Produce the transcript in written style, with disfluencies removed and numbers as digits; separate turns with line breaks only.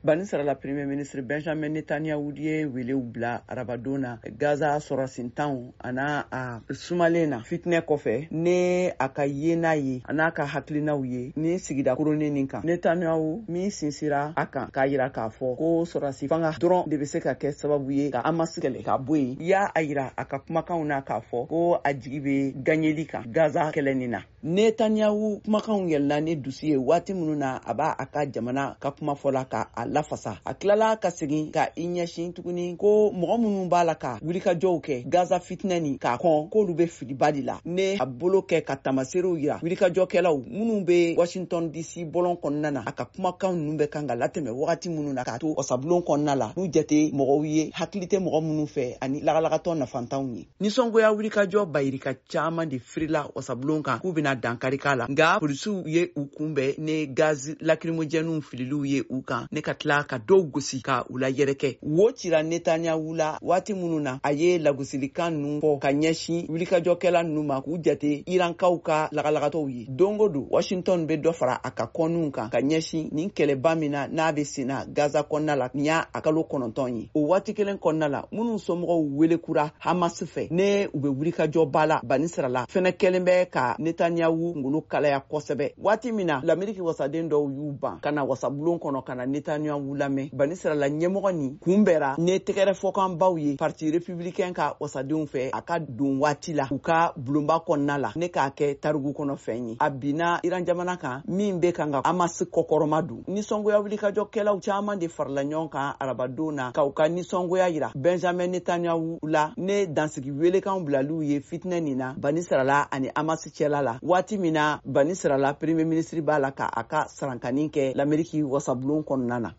Bani sarala Premier Ministre Benjamin Netanyahu ye welew bila arabadona Gaza sɔrɔsintanw ana a sumalena fitnɛ kɔfɛ ne a ka yena ye ana ka hakilinaw ye ni sigida koronin nin kan. Netanyahu min sinsira a kan k'a yira k'a fɔ ko sɔrɔsi fanga dɔrɔn de bɛ se ka kɛ sababu ye ka Hamas kɛlɛ ka bɔ yen. Y'a a yira a ka kumakanw na k'a fɔ ko a jigi bɛ gagnéli kan Gaza kɛlɛnin na. Netanyahu kumakanw yɛlɛnna ni dusu ye waati minnu na a b'a a ka jamana ka kuma fɔla ka a lafasa. A tilala ka segin ka I ɲɛsin tuguni ko mɔgɔ minnu b'a la ka wulikajɔw kɛ Gaza fitinɛ nin k'a kɔn k'olu bɛ filiba de la. Ne a bolo kɛ ka tamaserew yira wulikajɔkɛlaw minnu bɛ Washington DC bɔlɔn kɔnɔna na a ka kumakan ninnu bɛ kan ka latɛmɛ wagati minnu na k'a to wasabulon kɔnɔna la n'u jate mɔgɔw ye hakili tɛ mɔgɔ minnu fɛ ani lagalagatɔ nafantanw ye. Nisɔngoya wulikajɔ bayirika caman de firila wasabulon kan k'u bɛna dankari k'a la nka polisiw ye u kunbɛn ne gaz lacrymogènes fililiw ye u kan ne ka tila ka dɔw gosi ka u la yɛrɛkɛ. Wo cira Netanyahu la waati minnu na a ye lagosilikan ninnu fɔ ka ɲɛsin wulikajɔkɛla ninnu ma k'u jate Irankaw ka lagalagatɔw ye. Don o don Washington bɛ dɔ fara a ka kɔnunw kan ka ɲɛsin nin kɛlɛba min na n'a bɛ senna Gaza kɔnɔna la nin y'a kalo 9 ye. O waati kelen kɔnɔna la minnu somɔgɔw welekura Hamas fɛ ne u bɛ wulikajɔba la Bani sarala fɛnɛ kɛlen bɛ ka Netanyahu ngolo kalaya kosɛbɛ. Waati min na l'Amérique wasaden dɔw y'u ban ka na wasabulon kɔnɔ ka na Netanyahu lamɛn. Bani sarala ɲɛmɔgɔ nin kunbɛra ne tɛgɛrɛfɔkanbaw ye parti républicain ka wasadenw fɛ a ka don waati la u ka bulonba kɔnɔna la ne k'a kɛ tarigu kɔnɔ fɛn ye. A binna Iran jamana kan min bɛ kan ka Hamas kɔkɔrɔma dun. Nisɔngoya wulikajɔkɛlaw caman de farala ɲɔgɔn kan arabadon na k'u ka nisɔngoya yira Benjamin Netanyahu la ne dansigi welekanw bilaliw ye fitinɛ nin na Bani sarala ani Hamas cɛla la waati min na Bani sarala Premier Ministre b'a la ka a ka sarankani kɛ l'Amérique wasabulon kɔnɔna na.